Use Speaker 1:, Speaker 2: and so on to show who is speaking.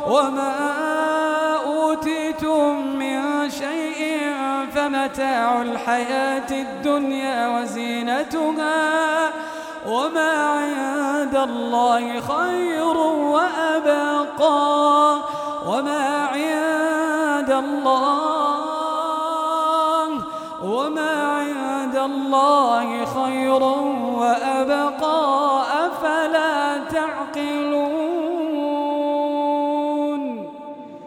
Speaker 1: وما أوتيتم من شيء فمتاع الحياة الدنيا وزينتها وما عند الله خير وأبقى وما عند الله خير وأبقى